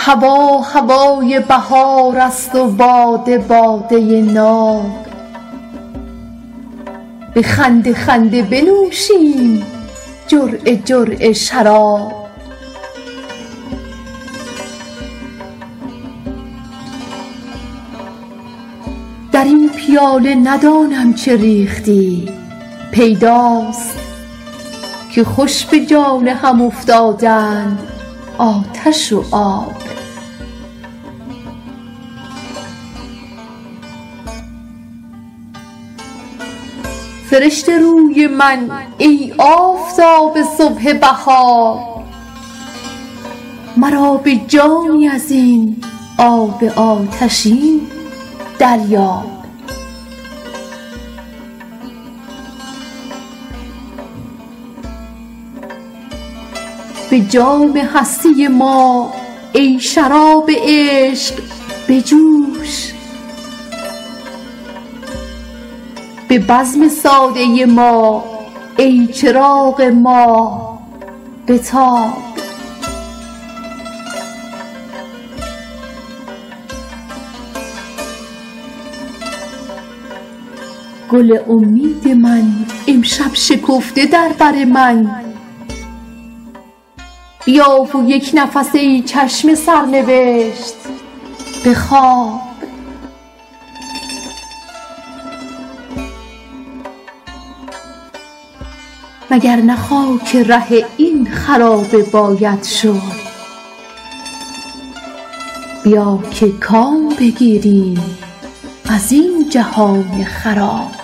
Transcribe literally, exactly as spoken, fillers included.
هوا هوای بهار است و باده باده ناب. به خنده خنده بنوشیم جرعه جرعه شراب. در این پیاله ندانم چه ریختی، پیداست که خوش به جان هم افتادند آتش و آب. فرشته روی من ای آفتاب صبح بهار، مرا به جامی از این آب آتشین دریاب. به جام هستی ما ای شراب عشق بجوش، به بزم ساده ما ای چراغ ما بتاب. گل امید من امشب شکفته در بر من، بیا و یک نفس ای چشم سرنوشت به خواب. مگر نه خاک ره این خرابه باید شد، بیا که کام بگیریم از این جهان خراب.